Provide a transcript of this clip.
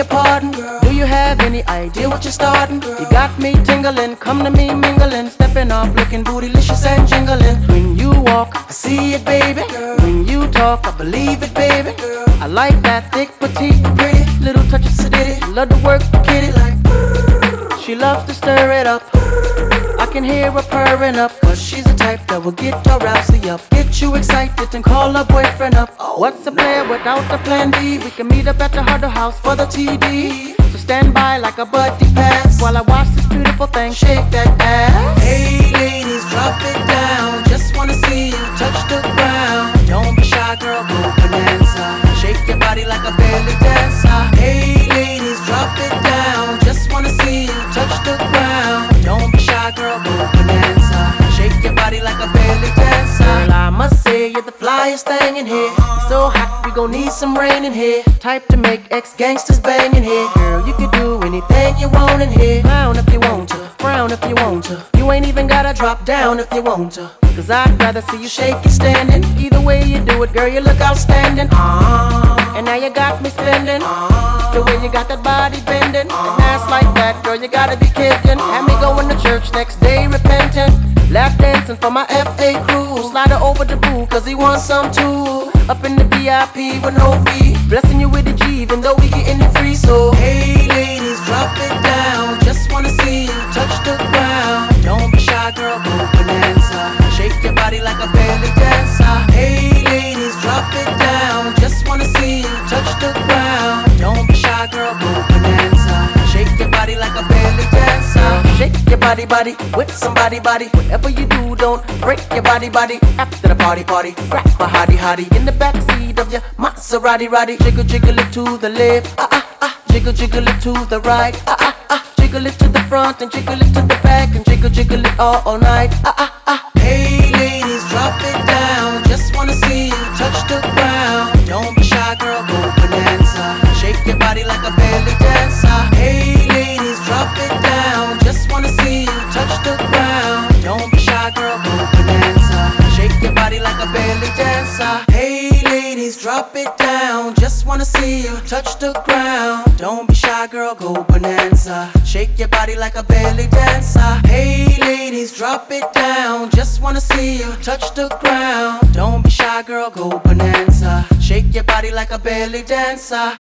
your pardon. Do you have any idea what you're starting? You got me tingling, come to me mingling, stepping off, looking bootylicious and jingling. When you walk, I see it, baby. When you talk, I believe it, baby. I like that thick, petite, pretty, little touch of sedity. Love to work the kitty like. She loves to stir it up. I can hear her purring up, cause she's the type that will get your rousey up, get you excited and call her boyfriend up. What's a player without a plan B? We can meet up at the Huddle House for the TD. So stand by like a buddy pass while I watch this beautiful thing shake that ass. Hey ladies, drop it down. Just wanna see you touch the ground. Don't be shy, girl, go bonanza. Shake your body like a belly dancer. Hey ladies, drop it down. Just wanna see you touch the ground. Don't be shy, girl, go bonanza. Shake your body like a belly dancer. Girl, I must say you're the flyest thing in here. You're so hot, we gon' need some rain in here. Type to make ex-gangsters bang in here. Girl, you can do anything you want in here. Clown if you want to, frown if you want to. You ain't even gotta drop down if you want to, cause I'd rather see you shake it standing. Either way you do it, girl, you look outstanding. And now you got me spending. The way you got that body bending, an ass like that, girl, you gotta be kidding. Had me going to church next day repenting, lap dancing for my FA crew. Slide her over the boo, cause he wants some too. Up in the VIP with no fee, blessing you with a G, even though we getting it free. So hey ladies, drop it down. Just wanna see you touch the ground. Don't be shy, girl, go bonanza. Shake your body like a belly dancer. Hey ladies, drop it down. Just wanna see you touch the ground. Don't be shy, girl, go bonanza. Shake your body like a belly dancer. Shake your body, body, with somebody, body. Whatever you do, don't break your body, body. After the party, grab a hottie, hottie in the backseat of your Maserati, roddy. Jiggle, jiggle it to the left, jiggle, jiggle it to the right, jiggle it to the front and jiggle it to the back and jiggle, jiggle it all night, Hey ladies, drop it down. Just wanna see you touch the ground. Don't be shy, girl, go bonanza. Shake your body like a belly dancer. Hey ladies, drop it down. Just wanna see you touch the ground. Don't be shy, girl, go bonanza. Shake your body like a belly dancer. Hey ladies, drop it down. Just wanna see you touch the ground. Don't be shy, girl, go bonanza. Shake your body like a belly dancer. Hey ladies, drop it down. Just wanna see you touch the ground. Don't be shy, girl, go bonanza. Shake your body like a belly dancer.